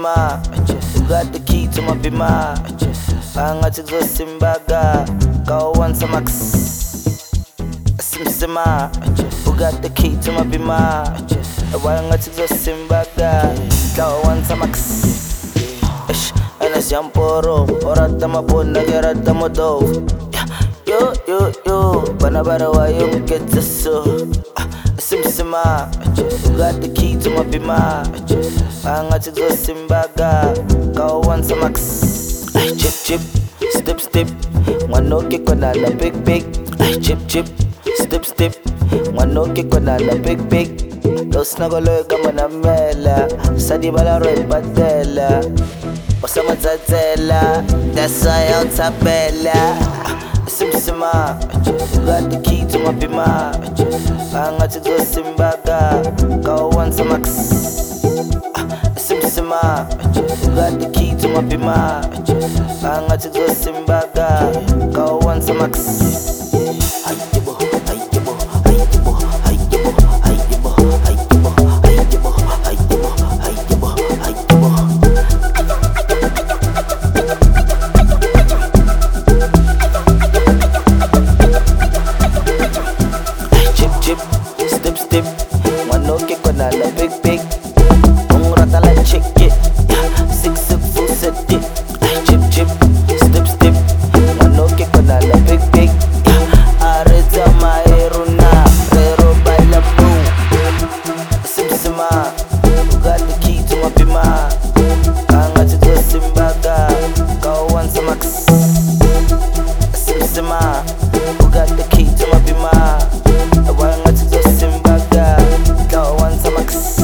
Simsima, who got the key to my bima. Angathi kuzosimbaga, kawansa max. Simsima, who got the key to my bima. Angathi kuzosimbaga, kawansa max. Anas yamporo, orata mabona gerata modo. Yo, banabara wa yung ketso. Simsima, who got the key to my bima. Angathi kuzosimbaga, kawansa max. Chip, step, mwanoke kona na big. Chip, step, mwanoke kona na big. Los nagoloy kama na mela, sadi bala roy patela. Osama zazela, that's why I'm tabela. Simsima, got the key to my bima. Angathi kuzosimbaga, kawansa max. Simsima, got the key to my bima. Angathi kuzosimbaga, kawansa max. Chip, step, mwanoke kona na big. Ungrata la check it, 6 full set it. Chip, step, mwanoke kona na big. Areza maeruna, rero baila boom. Simsima, who got the key to my bima. Angathi kuzosimbaga, kawansa max. Simsima, who got the key to my bima. Angathi kuzosimbaga, kawansa max.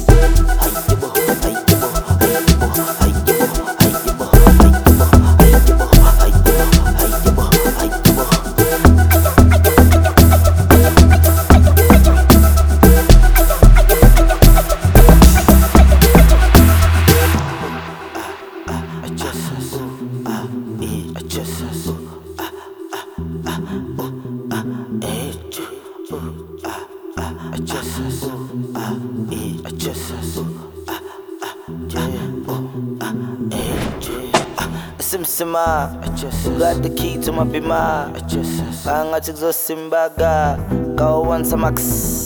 Simsima, who got the key to my bima. Angathi kuzosimbaga, kawansa max.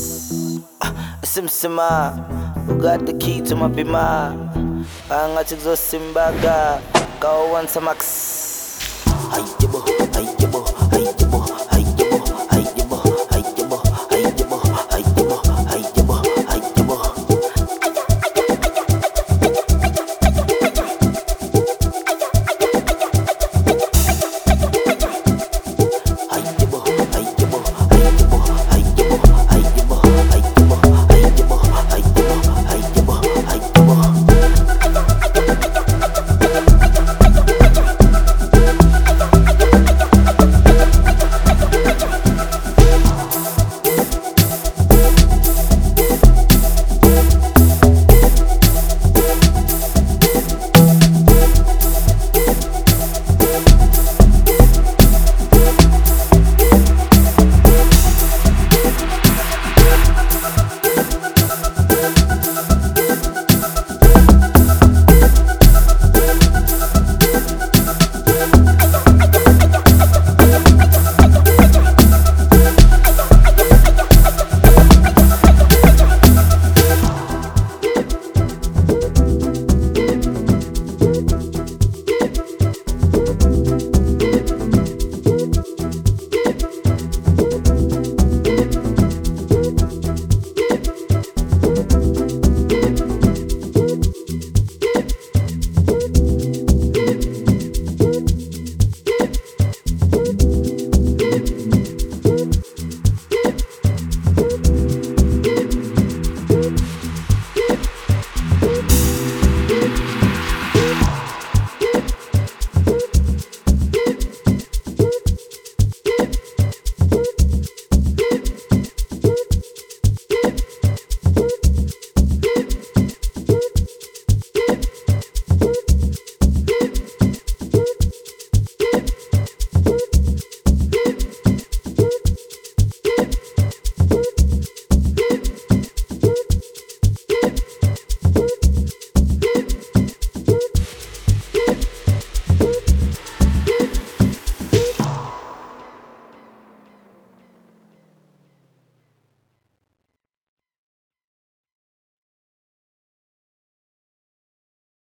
Simsima, who got the key to my bima. Angathi kuzosimbaga, kawansa max.